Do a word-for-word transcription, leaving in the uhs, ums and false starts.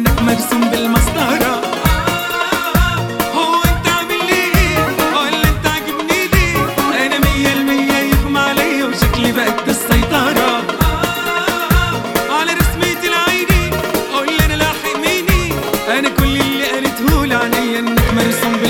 انك مرسوم بالمسطرة. هو انت عامل لي ايه ولا انت عاجبني ليه؟ انا مية المية يغمى عليا وشكلي بقت السيطرة على رسمتي العيني. قول لي انا لاحق ميني، انا كل اللي قالته لي عينيا انك مرسوم